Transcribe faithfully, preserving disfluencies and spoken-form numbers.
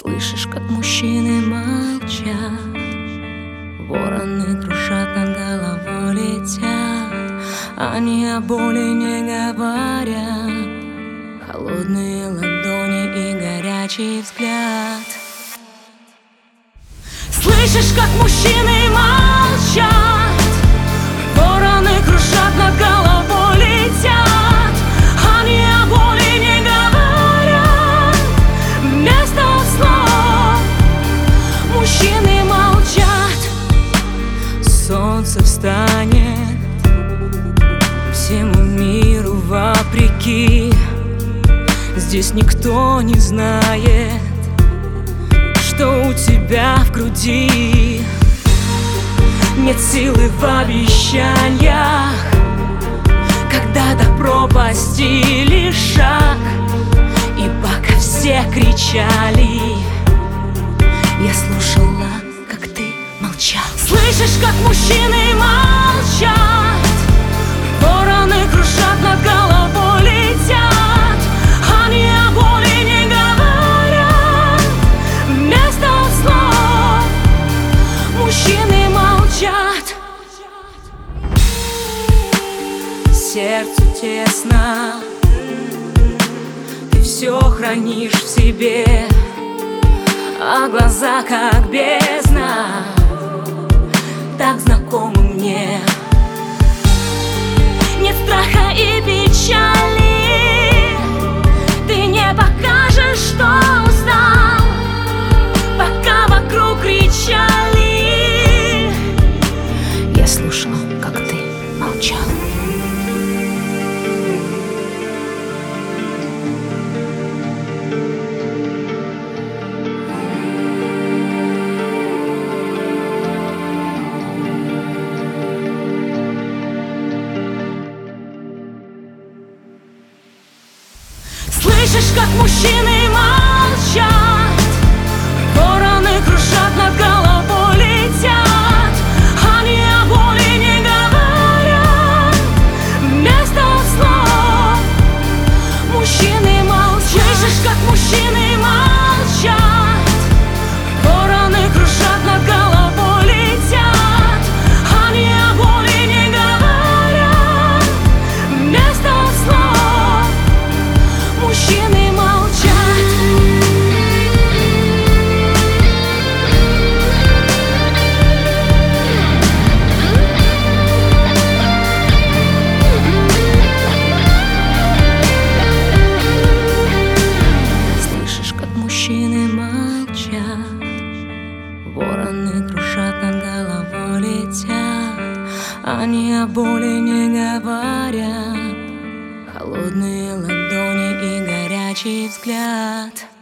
Слышишь, как мужчины молчат, вороны кружат, над головой летят. Они о боли не говорят, холодные ладони и горячий взгляд. Слышишь, как мужчины молчат, вороны кружат, над головой летят. Они о боли не говорят, вместо слов мужчины молчат. Солнце встанет всему миру вопреки. Здесь никто не знает, что у тебя в груди. Нет силы в обещаниях, когда до пропасти лишь шаг. И пока все кричали, я слушала, как ты молчал. Слышишь, как мужчины молчат, вороны кружат, над головой летят. Они о боли не говорят, вместо слов мужчины молчат. Сердцу тесно, ты все хранишь в себе, а глаза как бездна, так знакомы мне. Нет страха и печали, ты не покажешь, что устал, пока вокруг кричали. Я слушала, как ты молчал. Слышишь, как мужчины молчат, вороны кружат, над головой летят. Они о боли не говорят, вместо слов мужчины молчат. Слышишь, как мужчины молчат, вороны кружат, над головой летят. Они о боли не говорят, вместо слов мужчины молчат. Слышишь, как мужчины молчат, вороны кружат, над головой летят. Они о боли не говорят, холодные ладони и горячий взгляд.